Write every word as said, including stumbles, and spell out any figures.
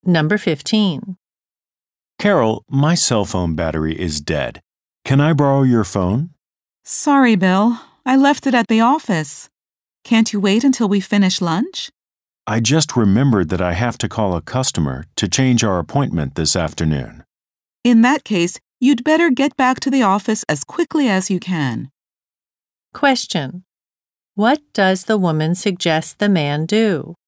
Number fifteen. Carol, my cell phone battery is dead. Can I borrow your phone? Sorry, Bill. I left it at the office. Can't you wait until we finish lunch? I just remembered that I have to call a customer to change our appointment this afternoon. In that case, you'd better get back to the office as quickly as you can. Question. What does the woman suggest the man do?